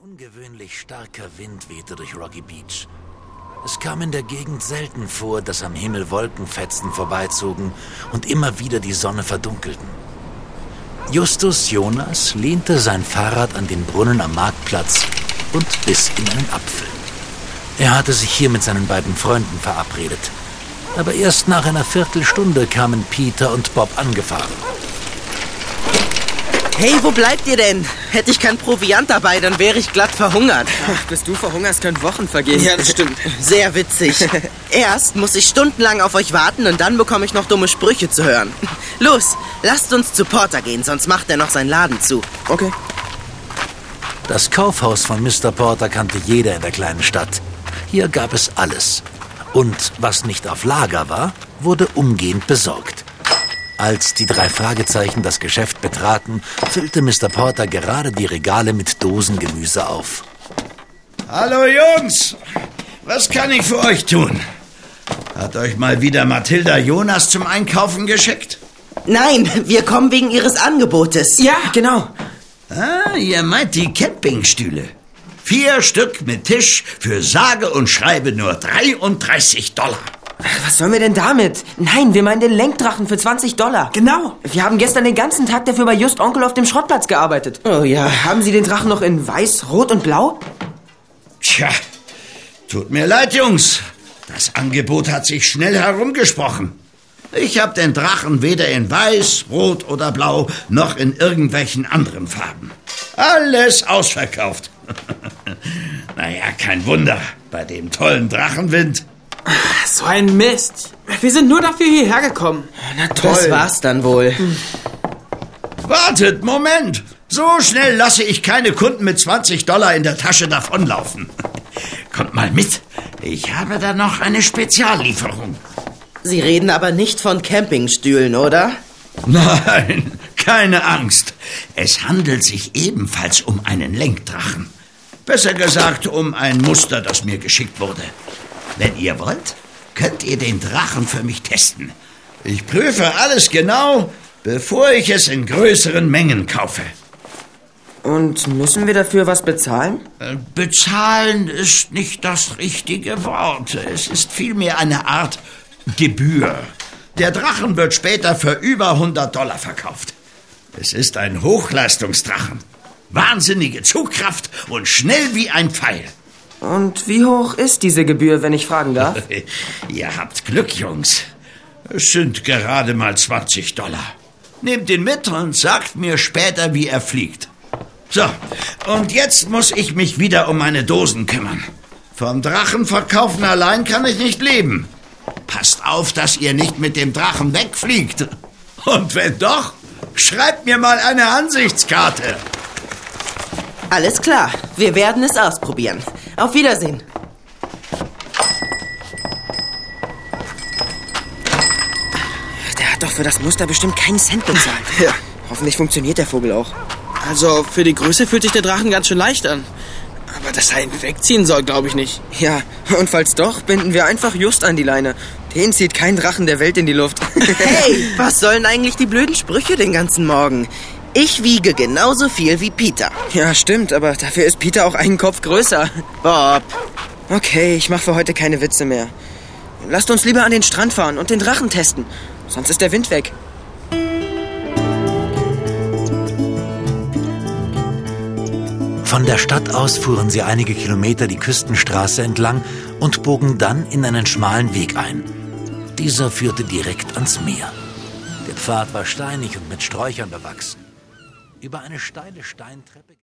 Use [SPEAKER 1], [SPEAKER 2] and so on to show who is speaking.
[SPEAKER 1] ungewöhnlich starker Wind wehte durch Rocky Beach. Es kam in der Gegend selten vor, dass am Himmel Wolkenfetzen vorbeizogen und immer wieder die Sonne verdunkelten. Justus Jonas lehnte sein Fahrrad an den Brunnen am Marktplatz und biss in einen Apfel. Er hatte sich hier mit seinen beiden Freunden verabredet. Aber erst nach einer Viertelstunde kamen Peter und Bob angefahren.
[SPEAKER 2] Hey, wo bleibt ihr denn? Hätte ich kein Proviant dabei, dann wäre ich glatt verhungert.
[SPEAKER 3] Ach, bis du verhungerst, können Wochen vergehen.
[SPEAKER 2] Ja, das stimmt. Sehr witzig. Erst muss ich stundenlang auf euch warten und dann bekomme ich noch dumme Sprüche zu hören. Los, lasst uns zu Porter gehen, sonst macht er noch seinen Laden zu.
[SPEAKER 3] Okay.
[SPEAKER 1] Das Kaufhaus von Mr. Porter kannte jeder in der kleinen Stadt. Hier gab es alles. Und was nicht auf Lager war, wurde umgehend besorgt. Als die 3 Fragezeichen das Geschäft betraten, füllte Mr. Porter gerade die Regale mit Dosen Gemüse auf.
[SPEAKER 4] Hallo Jungs, was kann ich für euch tun? Hat euch mal wieder Mathilda Jonas zum Einkaufen geschickt?
[SPEAKER 2] Nein, wir kommen wegen ihres Angebotes.
[SPEAKER 3] Ja, genau.
[SPEAKER 4] Ah, ihr meint die Campingstühle. 4 Stück mit Tisch für sage und schreibe nur $33.
[SPEAKER 3] Was sollen wir denn damit? Nein, wir meinen den Lenkdrachen für $20. Genau. Wir haben gestern den ganzen Tag dafür bei Just Onkel auf dem Schrottplatz gearbeitet.
[SPEAKER 2] Oh ja.
[SPEAKER 3] Haben Sie den Drachen noch in Weiß, Rot und Blau?
[SPEAKER 4] Tja, tut mir leid, Jungs. Das Angebot hat sich schnell herumgesprochen. Ich habe den Drachen weder in Weiß, Rot oder Blau, noch in irgendwelchen anderen Farben. Alles ausverkauft. Naja, kein Wunder, bei dem tollen Drachenwind.
[SPEAKER 5] So ein Mist. Wir sind nur dafür hierher gekommen.
[SPEAKER 3] Na toll.
[SPEAKER 2] Das war's dann wohl.
[SPEAKER 4] Wartet, Moment. So schnell lasse ich keine Kunden mit $20 in der Tasche davonlaufen. Kommt mal mit. Ich habe da noch eine Speziallieferung.
[SPEAKER 2] Sie reden aber nicht von Campingstühlen, oder?
[SPEAKER 4] Nein, keine Angst. Es handelt sich ebenfalls um einen Lenkdrachen. Besser gesagt, um ein Muster, das mir geschickt wurde. Wenn ihr wollt, könnt ihr den Drachen für mich testen. Ich prüfe alles genau, bevor ich es in größeren Mengen kaufe.
[SPEAKER 3] Und müssen wir dafür was bezahlen?
[SPEAKER 4] Bezahlen ist nicht das richtige Wort. Es ist vielmehr eine Art Gebühr. Der Drachen wird später für über $100 verkauft. Es ist ein Hochleistungsdrachen. Wahnsinnige Zugkraft und schnell wie ein Pfeil.
[SPEAKER 3] Und wie hoch ist diese Gebühr, wenn ich fragen darf?
[SPEAKER 4] Ihr habt Glück, Jungs. Es sind gerade mal $20. Nehmt ihn mit und sagt mir später, wie er fliegt. So, und jetzt muss ich mich wieder um meine Dosen kümmern. Vom Drachenverkaufen allein kann ich nicht leben. Passt auf, dass ihr nicht mit dem Drachen wegfliegt. Und wenn doch, schreibt mir mal eine Ansichtskarte.
[SPEAKER 2] Alles klar, wir werden es ausprobieren. Auf Wiedersehen.
[SPEAKER 3] Der hat doch für das Muster bestimmt keinen Cent bezahlt.
[SPEAKER 5] Ja.
[SPEAKER 3] Hoffentlich funktioniert der Vogel auch.
[SPEAKER 5] Also, für die Größe fühlt sich der Drachen ganz schön leicht an. Aber dass er ihn wegziehen soll, glaube ich nicht.
[SPEAKER 3] Ja, und falls doch, binden wir einfach Just an die Leine. Den zieht kein Drachen der Welt in die Luft.
[SPEAKER 2] Hey, was sollen eigentlich die blöden Sprüche den ganzen Morgen? Ich wiege genauso viel wie Peter.
[SPEAKER 3] Ja, stimmt, aber dafür ist Peter auch einen Kopf größer.
[SPEAKER 2] Bob.
[SPEAKER 3] Okay, ich mache für heute keine Witze mehr. Lasst uns lieber an den Strand fahren und den Drachen testen. Sonst ist der Wind weg.
[SPEAKER 1] Von der Stadt aus fuhren sie einige Kilometer die Küstenstraße entlang und bogen dann in einen schmalen Weg ein. Dieser führte direkt ans Meer. Der Pfad war steinig und mit Sträuchern bewachsen. Über eine steile Steintreppe